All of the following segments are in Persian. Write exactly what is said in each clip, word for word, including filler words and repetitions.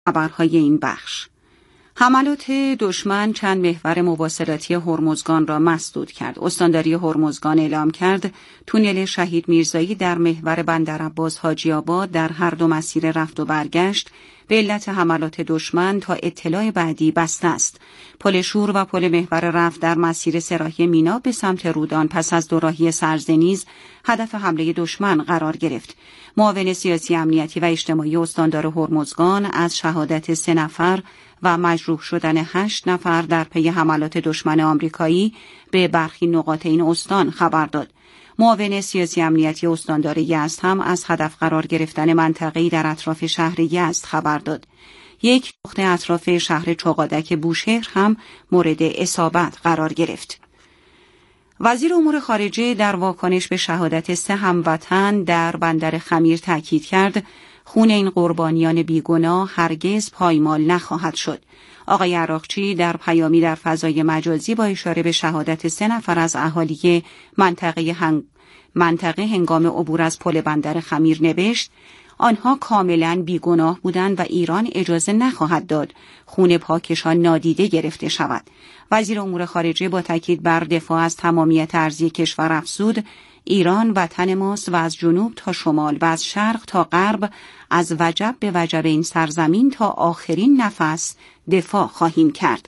خبرهای این بخش. حملات دشمن چند محور مواصلاتی هرمزگان را مسدود کرد. استانداری هرمزگان اعلام کرد تونل شهید میرزایی در محور بندرعباس حاجی آباد در هر دو مسیر رفت و برگشت به علت حملات دشمن تا اطلاع بعدی بسته است. پل شور و پل محور رفت در مسیر سراحی مینا به سمت رودان پس از دوراهی سرزنیز هدف حمله دشمن قرار گرفت. معاون سیاسی امنیتی و اجتماعی استاندار هرمزگان از شهادت سه نفر و مجروح شدن هشت نفر در پی حملات دشمن آمریکایی به برخی نقاط این استان خبر داد. معاون سیاسی امنیتی استاندار یزد هم از هدف قرار گرفتن منطقه‌ای در اطراف شهر یزد خبر داد. یک نقطه اطراف شهر چوغادک بوشهر هم مورد اصابت قرار گرفت. وزیر امور خارجه در واکنش به شهادت سه هموطن در بندر خمیر تاکید کرد خون این قربانیان بیگناه هرگز پایمال نخواهد شد. آقای عراقچی در پیامی در فضای مجازی با اشاره به شهادت سه نفر از اهالی منطقه, هنگ... منطقه هنگام عبور از پل بندر خمیر نوشت آنها کاملا بیگناه بودند و ایران اجازه نخواهد داد خون پاکشان نادیده گرفته شود. وزیر امور خارجه با تاکید بر دفاع از تمامیت ارضی کشور افزود ایران وطن ماست و از جنوب تا شمال و از شرق تا غرب از وجب به وجب این سرزمین تا آخرین نفس دفاع خواهیم کرد.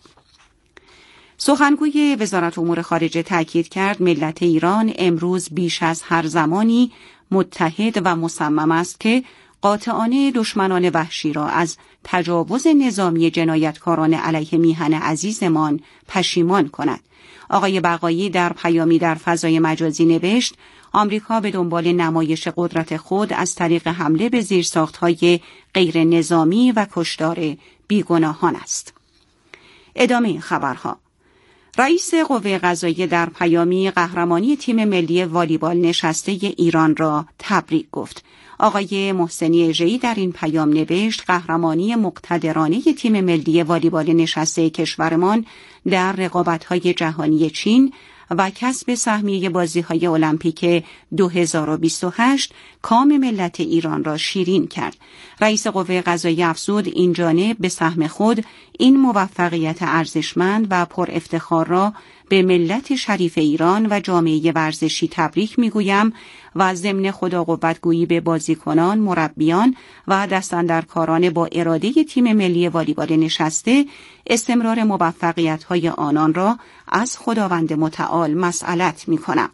سخنگوی وزارت امور خارجه تاکید کرد ملت ایران امروز بیش از هر زمانی متحد و مصمم است که قاطعانه دشمنان وحشی را از تجاوز نظامی جنایتکاران علیه میهن عزیزمان پشیمان کند. آقای بقایی در پیامی در فضای مجازی نوشت آمریکا به دنبال نمایش قدرت خود از طریق حمله به زیرساخت‌های غیر نظامی و کشتار بیگناهان است. ادامه خبرها. رئیس قوه قضاییه در پیامی قهرمانی تیم ملی والیبال نشسته ایران را تبریک گفت. آقای محسنی اژه‌ای در این پیام نوشت قهرمانی مقتدرانه تیم ملی والیبال نشسته کشورمان در رقابت‌های جهانی چین و کسب سهمیه بازی‌های المپیک دو هزار و بیست و هشت کام ملت ایران را شیرین کرد. رئیس قوه قضاییه افزود این جانب به سهم خود این موفقیت ارزشمند و پر افتخار را به ملت شریف ایران و جامعه ورزشی تبریک میگویم و ضمن خدا قوت‌گویی به بازیکنان، مربیان و دستاندرکاران با اراده تیم ملی والیبال نشسته استمرار موفقیت‌های آنان را از خداوند متعال مسئلت می‌کنم.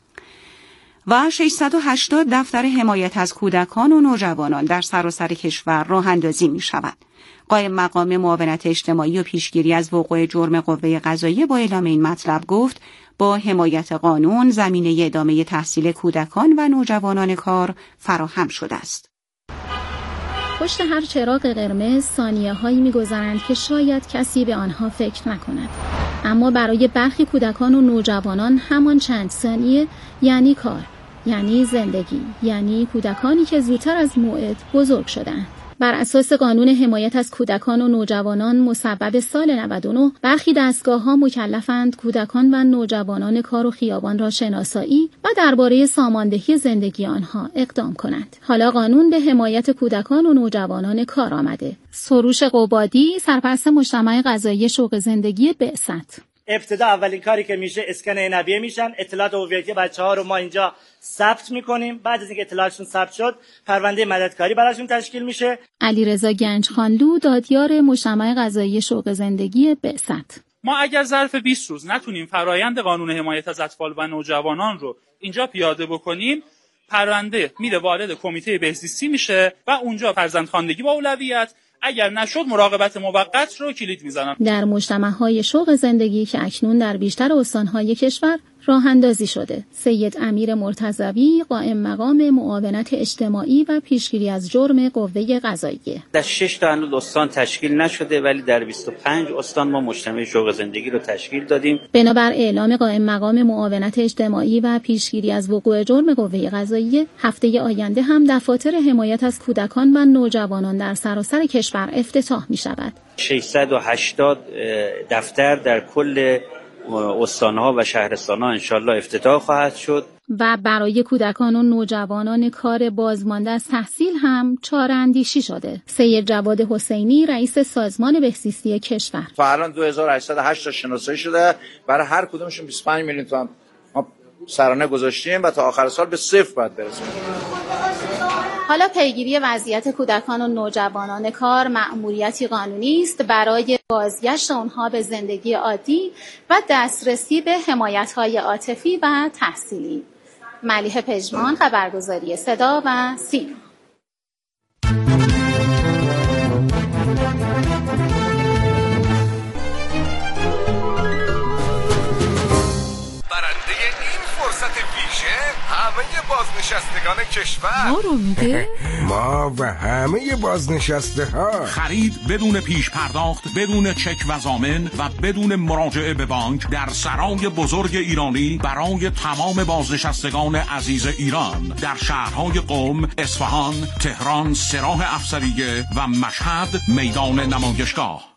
و ششصد و هشتاد دفتر حمایت از کودکان و نوجوانان در سراسر کشور راه اندازی می‌شود. قائم مقام معاونت اجتماعی و پیشگیری از وقوع جرم قوه قضاییه با اعلام این مطلب گفت با حمایت قانون زمینه ادامه تحصیل کودکان و نوجوانان کار فراهم شده است. پشت هر چراغ قرمز ثانیه‌هایی می‌گذرند که شاید کسی به آنها فکر نکند. اما برای برخی کودکان و نوجوانان همان چند ثانیه یعنی کار، یعنی زندگی، یعنی کودکانی که زودتر از موعد بزرگ شدند. بر اساس قانون حمایت از کودکان و نوجوانان مصوب سال نود و نه برخی دستگاه‌ها مکلفند کودکان و نوجوانان کار و خیابان را شناسایی و درباره ساماندهی زندگی آنها اقدام کنند. حالا قانون به حمایت کودکان و نوجوانان کار آمده. سروش قبادی، سرپرست مجتمع قضایی شوق زندگی بعثت. ابتدا اولین کاری که میشه اسکن عینویه میشن، اطلاعات هویتی بچه‌ها رو ما اینجا ثبت میکنیم. بعد از اینکه اطلاعاتشون ثبت شد پرونده مددکاری براشون تشکیل میشه. علیرضا گنجخانلو، دادیار مجتمع قضایی شوق زندگی بعثت. ما اگر ظرف بیست روز نتونیم فرایند قانون حمایت از اطفال و نوجوانان رو اینجا پیاده بکنیم، پرونده میره وارد کمیته بهزیستی میشه و اونجا فرزندخواندگی با اولویت، اگر نشد مراقبت موقت رو کلید میزنن. در مجتمع‌های شوق زندگی که اکنون در بیشتر استان‌های کشور راه اندازی شده. سید امیر مرتضوی، قائم مقام معاونت اجتماعی و پیشگیری از جرم قوه قضاییه. در شش تا هنوز استان تشکیل نشده ولی در بیست و پنج استان ما مجتمع شوق زندگی رو تشکیل دادیم. بنابر اعلام قائم مقام معاونت اجتماعی و پیشگیری از وقوع جرم قوه قضاییه، هفته آینده هم دفاتر حمایت از کودکان و نوجوانان در سراسر کشور افتتاح می شود. ششصد و هشتاد دفتر در کل استانها و شهرستانها انشالله افتتاح خواهد شد. و برای کودکان و نوجوانان کار بازمانده از تحصیل هم چاره‌اندیشی شده. سید جواد حسینی رئیس سازمان بهزیستی کشور: تا الان دو هزار و هشتصد و هشت تا شناسایی شده، برای هر کدومشون بیست و پنج میلیون تومان ما سرانه گذاشتیم و تا آخر سال به صفر باید برسیم. حالا پیگیری وضعیت کودکان و نوجوانان کار مأموریتی قانونی است برای بازگشت آنها به زندگی عادی و دسترسی به حمایت‌های عاطفی و تحصیلی. ملیحه پژمان، خبرگزاری صدا و سیما. همه بازنشستگان کشور ما رو میگه؟ ما و همه بازنشسته ها. خرید بدون پیش پرداخت، بدون چک و ضامن و بدون مراجعه به بانک در سرای بزرگ ایرانی برای تمام بازنشستگان عزیز ایران در شهرهای قم، اصفهان، تهران، سراح افسریه و مشهد میدان نمایشگاه.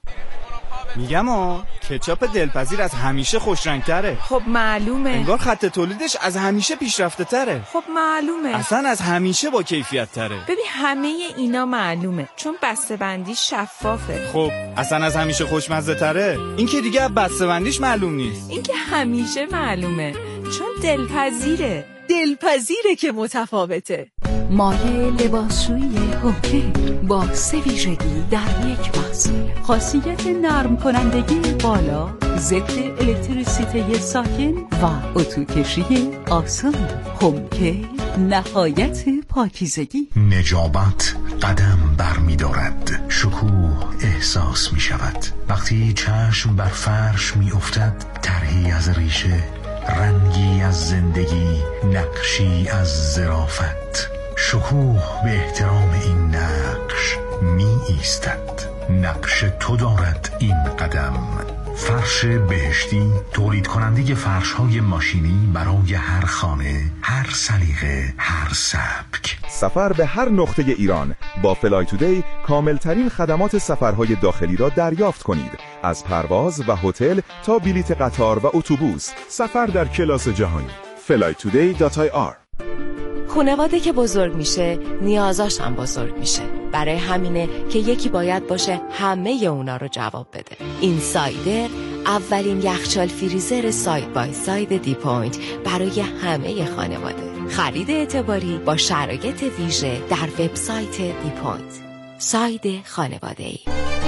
میگم آ کچاپ دلپذیر از همیشه خوشرنگتره. خب معلومه. انگار خط تولیدش از همیشه پیشرفته تره. خب معلومه. اصلا از همیشه با کیفیت تره. ببین همه اینا معلومه چون بسته‌بندی شفافه. خب اصلا از همیشه خوشمزه تره. این که دیگه بسته‌بندیش معلوم نیست. این که همیشه معلومه چون دلپذیره. دلپذیره که متفاوته. مایه لباسشویی هوکه با سه ویژگی در یک محصول: خاصیت نرم کنندگی بالا، ضد الکتریسیته ساکن و اتوکشی آسان. هوکه نهایت پاکیزگی. نجابت قدم بر می دارد، شکوه احساس می شود وقتی چشم بر فرش می افتد. طرحی از ریشه، رنگی از زندگی، نقشی از ظرافت. شکوه به احترام این نقش می ایستد. نقش تو دارد این قدم. فرش بهشتی، تولید کننده فرش های ماشینی برای هر خانه، هر سلیقه، هر سبک. سفر به هر نقطه ایران با فلای تودی کامل ترین خدمات سفرهای داخلی را دریافت کنید. از پرواز و هتل تا بلیت قطار و اتوبوس، سفر در کلاس جهانی. فلای تودی دات آی آر. خانواده که بزرگ میشه نیازاش هم بزرگ میشه. برای همینه که یکی باید باشه همه اونا رو جواب بده. این سایدر اولین یخچال فریزر ساید بای ساید دی پوینت برای همه خانواده. خرید اعتباری با شرایط ویژه در وبسایت دی پوینت. ساید خانواده‌ای.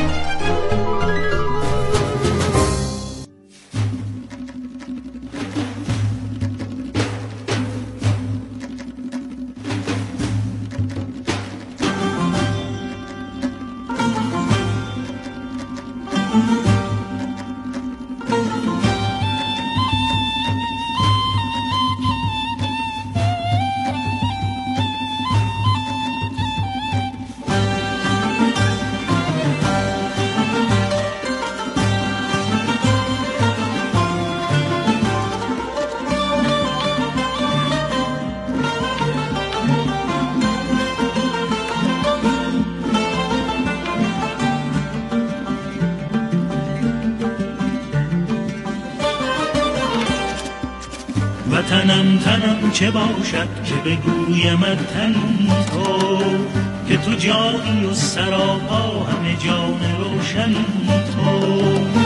تنم تنم چه باشد که بگویمت تنی تو، که تو جایی و سراپا همه جان روشنی تو.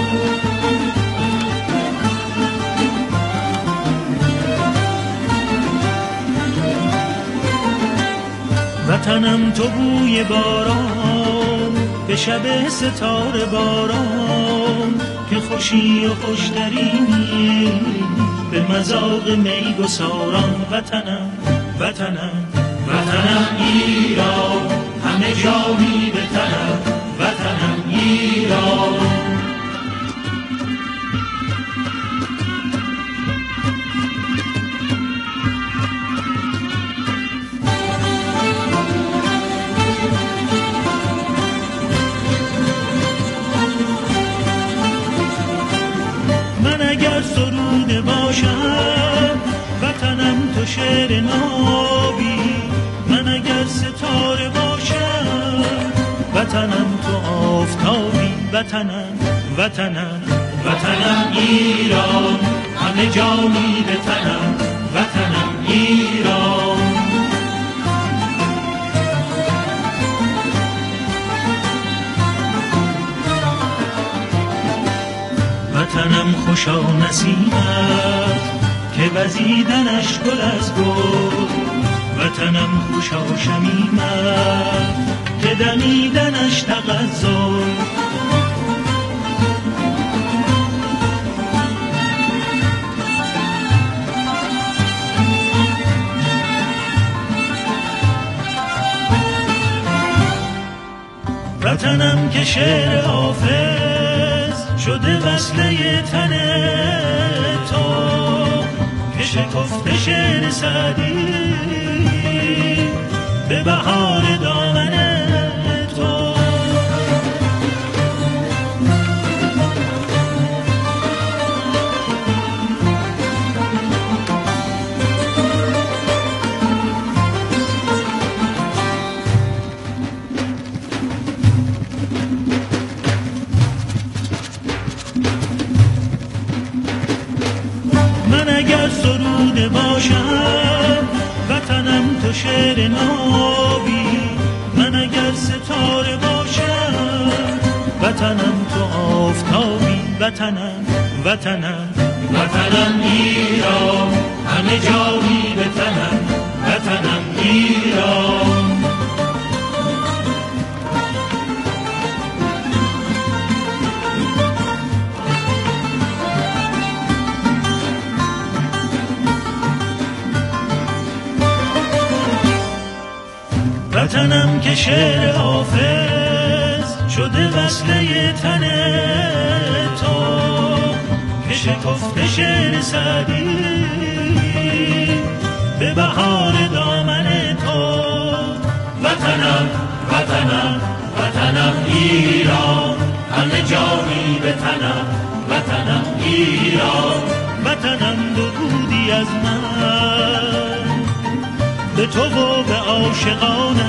وطنم تو بوی باران به شب ستاره باران، که خوشی و خوشترینی به مذاق می گساران. وطنم وطنم وطنم ایران، همه جا می بتنم. وطنم ایران. من اگر سروده باشم وطنم تو شعر نابی، من اگر ستاره باشم وطنم تو آفتابی. وطنم وطنم وطنم ایران، همه جانی به تنم، وطنم ایران. وطنم خوشا نسیمت که وزیدنش گل از گل، وطنم خوشا شمیمت که دمیدنش تغزل. وطنم که شعر حافظ شده وصله تن تو، که شکفته شعر سعدی به بهار دامن تو. من اگر سروده باشم وطنم تو شعر نابی، من اگر ستاره باشم وطنم تو آفتابی. وطنم وطنم وطنم ایران، همه جایی به تنم، وطنم ایران. وطنم که شعر حافظ شده وصله تن تو، که شکفته شعر سعدی به بهار دامن تو. وطنم وطنم وطنم ایران، همه جانی به تنم، وطنم ایران. وطنم دو بودی از من به تو و به عاشقانم،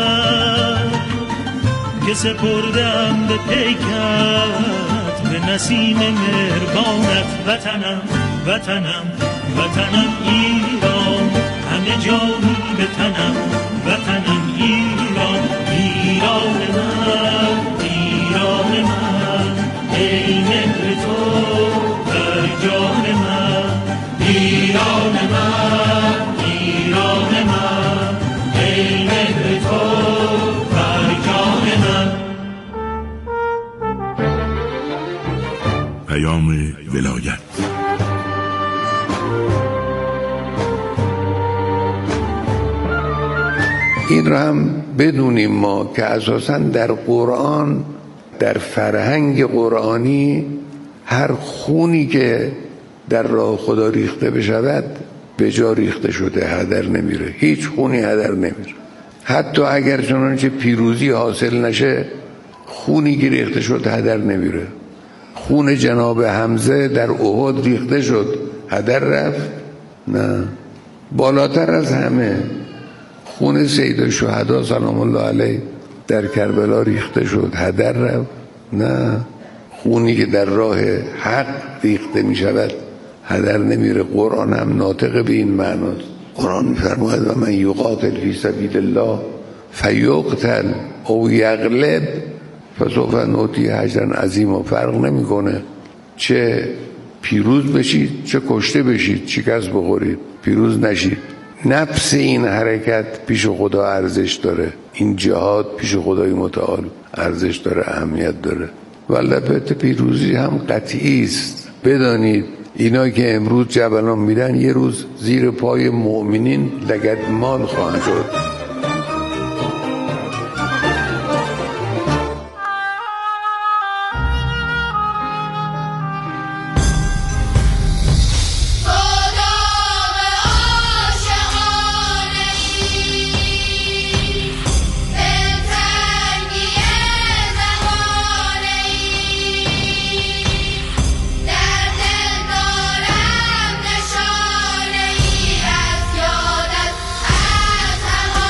که سپردم به پیکت به نسیم مهربانت. وطنم وطنم وطنم ایران، همه جانی به تنم، وطنم ایران. ایران من ایران من، ای مهر تو بر جان من. ایران من ایران من، ای مهر تو بر جان من. پیام ولایت. این رو هم بدونیم ما که اساساً در قرآن، در فرهنگ قرآنی، هر خونی که در راه خدا ریخته بشود به جا ریخته شده، هدر نمیره. هیچ خونی هدر نمیره. حتی اگر چنانچه پیروزی حاصل نشه، خونی که ریخته شد هدر نمیره. خون جناب حمزه در احد ریخته شد، هدر رفت؟ نه. بالاتر از همه خون سید الشهدا سلام الله علیه در کربلا ریخته شد، هدر رفت؟ نه. خونی که در راه حق ریخته می شود هدر نمیره. قرآن هم ناطق به این معناست. قرآن می‌فرماید و من یقاتل فی سبیل الله فیقتل او یغلب فسوف نؤتیه اجرا عظیما. فرق نمیکنه چه پیروز بشید چه کشته بشید، شکست بخورید، پیروز نشید. نفس این حرکت پیش خدا ارزش داره، این جهاد پیش خدای متعال ارزش داره، اهمیت داره. و البته پیروزی هم قطعی است. بدانید اینا که امروز جبلان میدن یه روز زیر پای مؤمنین لگدمال خواهند شد. از یادت از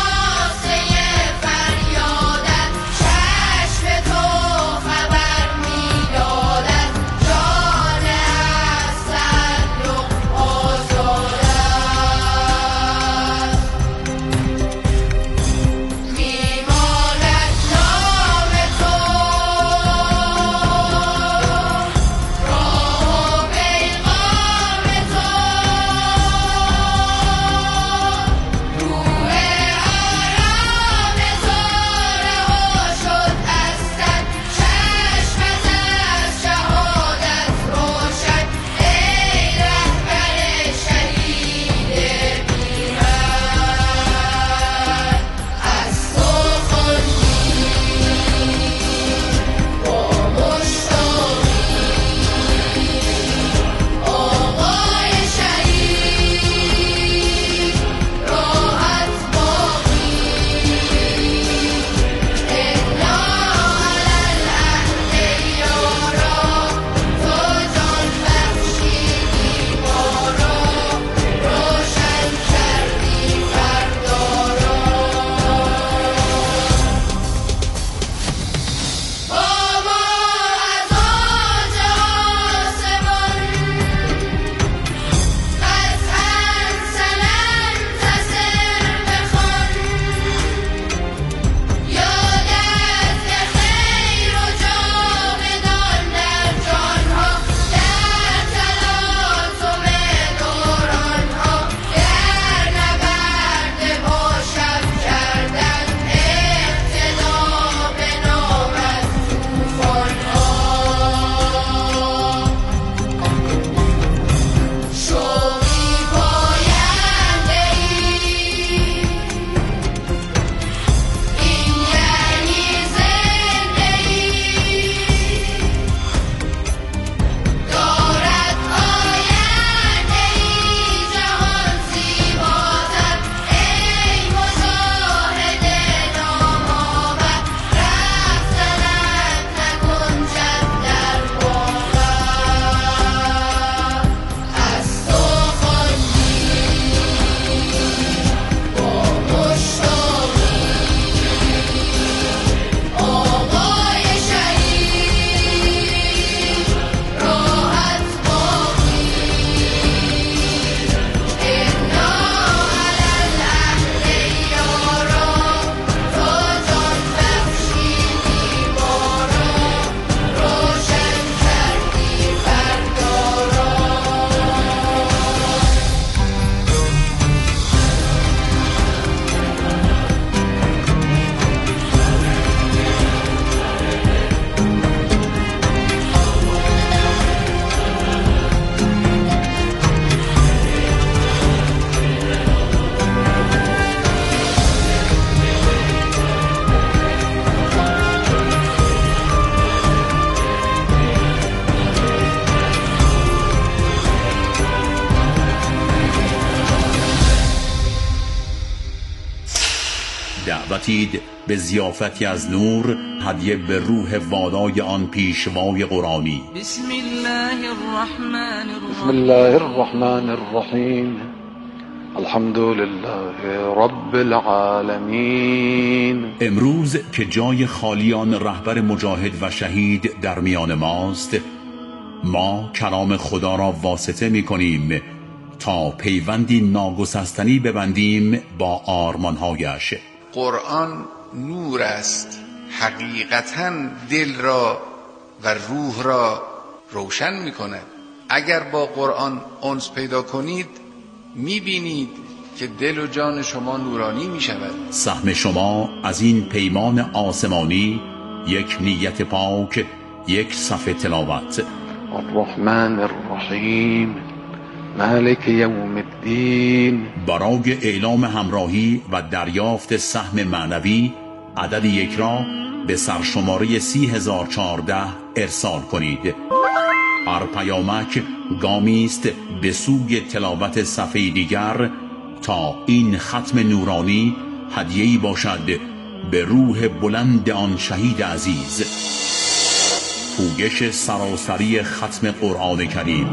بیامدید به ضیافتی از نور، هدیه به روح والای آن پیشوای قرآنی. بسم الله الرحمن الرحیم بسم الله الرحمن الرحیم الحمد لله رب العالمین. امروز که جای خالیان رهبر مجاهد و شهید در میان ماست، ما کلام خدا را واسطه می کنیم تا پیوندی ناگسستنی ببندیم با آرمانهایش. قرآن نور است، حقیقتاً دل را و روح را روشن می کند. اگر با قرآن انس پیدا کنید می بینید که دل و جان شما نورانی می شود. سهم شما از این پیمان آسمانی یک نیت پاک، یک صفحه تلاوت. الرحمن الرحیم مالک یوم الدین. برای اعلام همراهی و دریافت سهم معنوی عدد یک را به سرشماره سی هزار و چهارده ارسال کنید. هر پیامک گامی است به سوی تلاوت صفحه دیگر تا این ختم نورانی هدیه‌ای باشد به روح بلند آن شهید عزیز. پویش سراسری ختم قرآن کریم.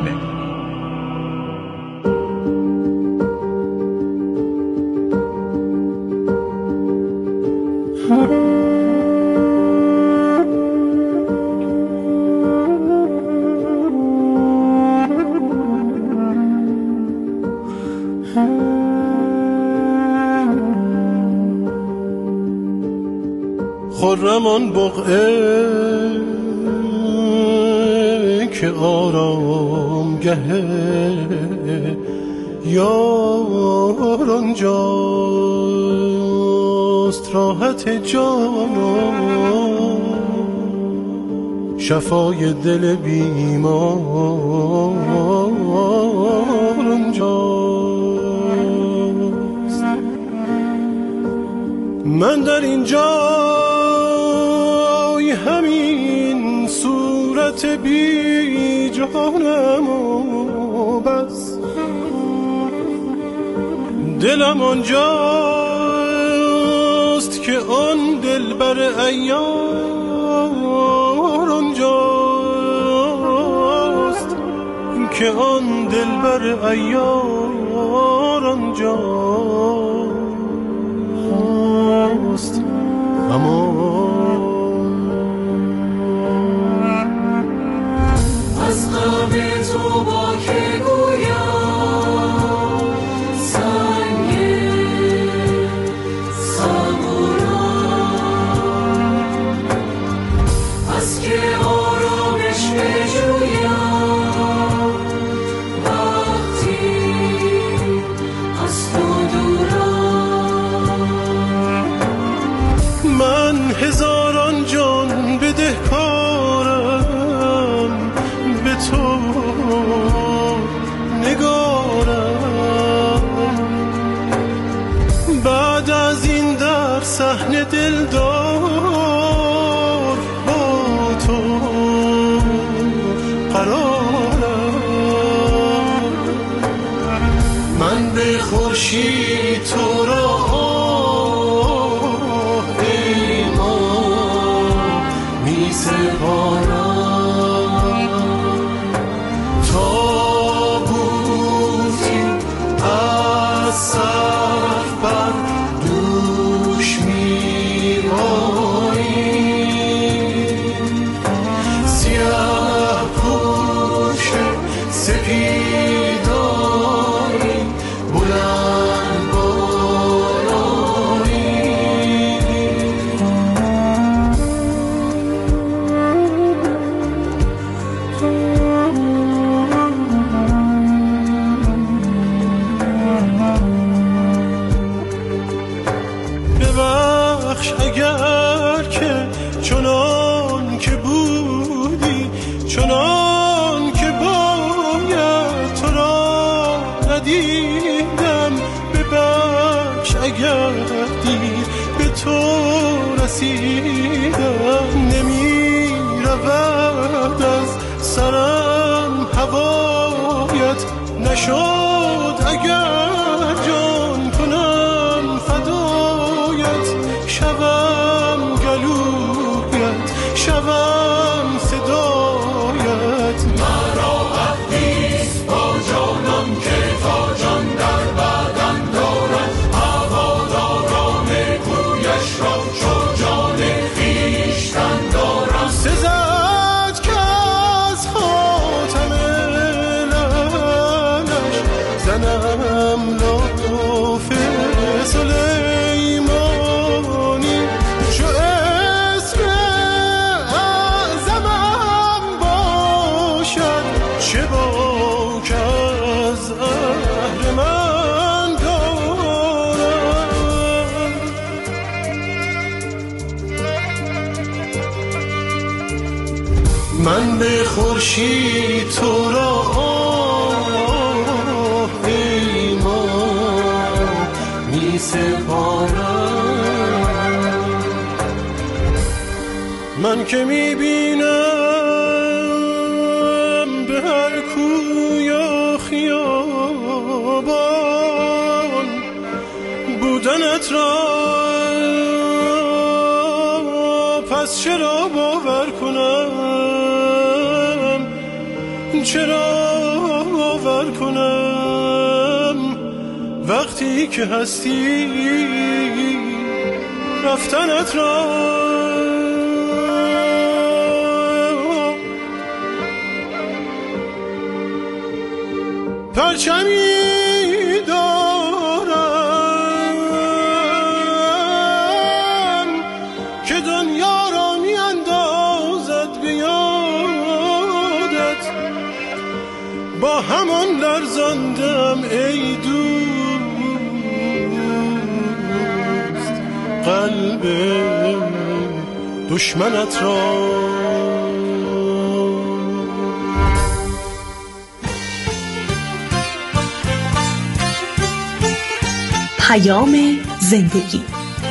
خرم آن بقعه که آرام گه یار آنجاست، راحت جان شفای دل بیمار آنجاست. من در اینجا همین صورت بی جانم و بس، دلم آنجاست که آن دلبر عیار آنجاست، که آن دلبر عیار آنجاست. اما از غم تو با که گویم سنگ صبورم، از که آرامش بجویم وقتی از تو دورم. من هزاران جان بدهکارم به تو نگارم، بعد از این در صحنه دلدار با تو قرارم. من به خورشید تو را ای ما می سپارم، نمی رود از سرم هوایت، نشد اگر جان کنم فدایت. من به خورشید تو را ایمان می سپارم. من که می بینم به هر کوی و خیابان بودنت را، پس چرا باور کنم، چرا باور کنم وقتی که هستی رفتنت را. پرچمی دارم که دنیا را می اندازد به یادت، با همان لرزاندم ای دوست قلب دشمنت را. پیام زندگی.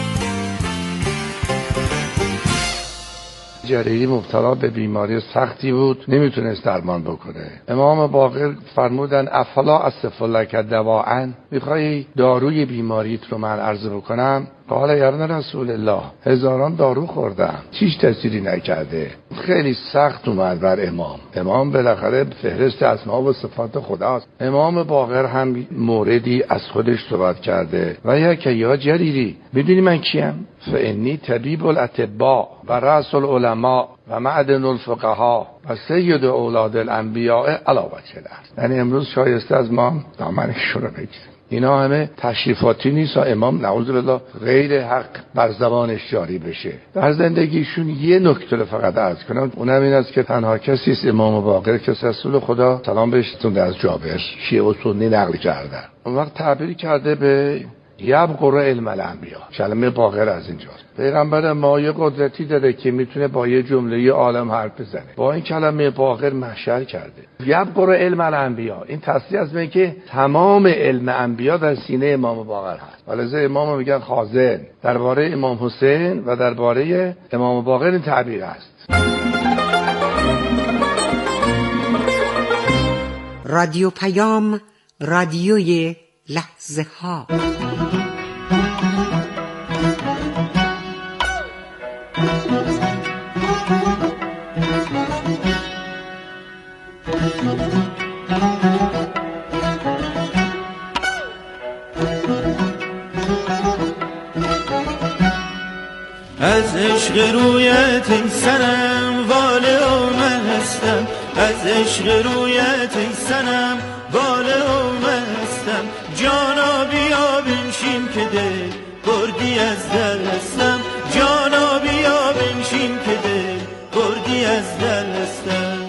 جلیلی مبتلا به بیماری سختی بود، نمیتونست درمان بکنه. امام باقر فرمودن افلا اصف لک دواء، میخوای داروی بیماریت رو من عرضه بکنم؟ قال یا رسول الله هزاران دارو خوردم هیچ تأثیری نکرده. خیلی سخت اومد بر امام. امام بالاخره فهرست اسما و صفات خداست. امام باقر هم موردی از خودش صحبت کرده و یا که یا جلیلی میدونی من کیم؟ فانی طبیب الاطباء و رأس العلماء و معدن الفقهاء و سید اولاد الانبیاء علی وجه الارض. یعنی امروز شایسته از ما دامنشون رو بگیریم. اینا همه تشریفاتی نیست و امام نعوذ بالله غیر حق بر زبانش جاری بشه. در زندگیشون یه نکته رو فقط عرض کنم، اونم این است که تنها کسی است امام باقر که رسول خدا سلام بهش تونده از جابر شیعه و سنی نقل کردن. اون وقت تعبیر کرده به یبقر علم الانبیا. کلمه باقر از اینجاست. پیغمبر ما یه قدرتی داره که میتونه با یه جمله عالم حرف بزنه. با این کلمه باقر محشر کرده. یبقر علم الانبیا، این تصریح از این که تمام علم انبیا در سینه امام باقر هست. ولذا امام میگن خازن. درباره امام حسین و درباره امام باقر این تعبیر است. رادیو پیام، رادیوی لحظه ها. از عشق رویت ای سنم واله و مستم، از عشق رویت ای سنم واله و مستم، جانا بیا بنشین که دل بردی از دستم، جانا بیا بنشین که دل بردی از دستم.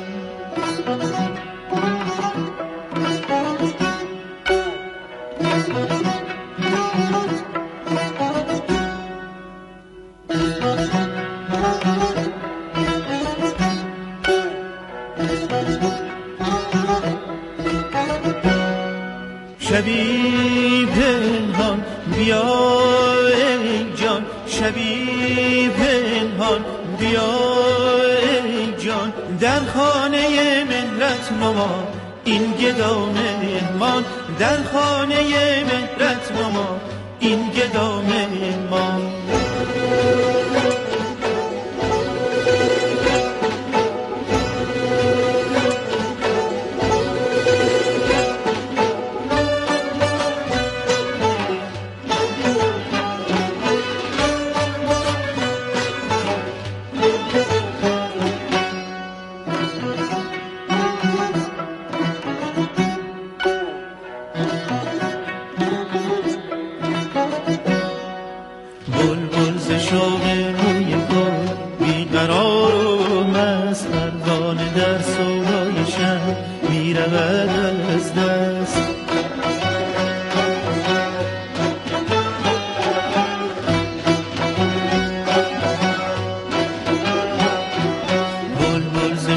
شبی پنهان بیا ای جان، شبی پنهان بیا ای جان، در خانه مهرت نما این گدا مهمان، در خانه مهرت نما این گدا مهمان.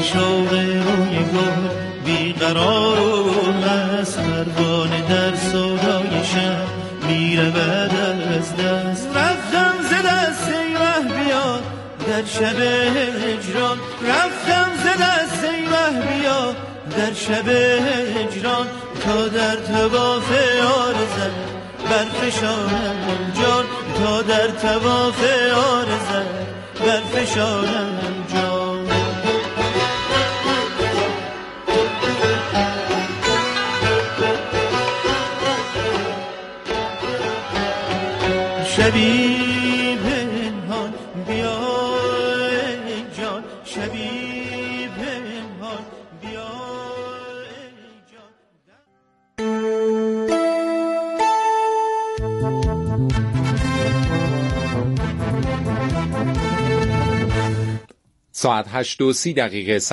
شوق روی گل بیقرار و مست، پروانه در سودای شب میره بعد از دست. رفتم ز دست ای مه بیا در شب هجران، رفتم ز دست ای مه بیا در شب هجران، تا در طواف آرزت برفشانم جان، تا در طواف آرزت برفشانم جان. شبی پنهان بیا ای جان، شبی پنهان بیا ای جان. ساعت هشت و سی دقیقه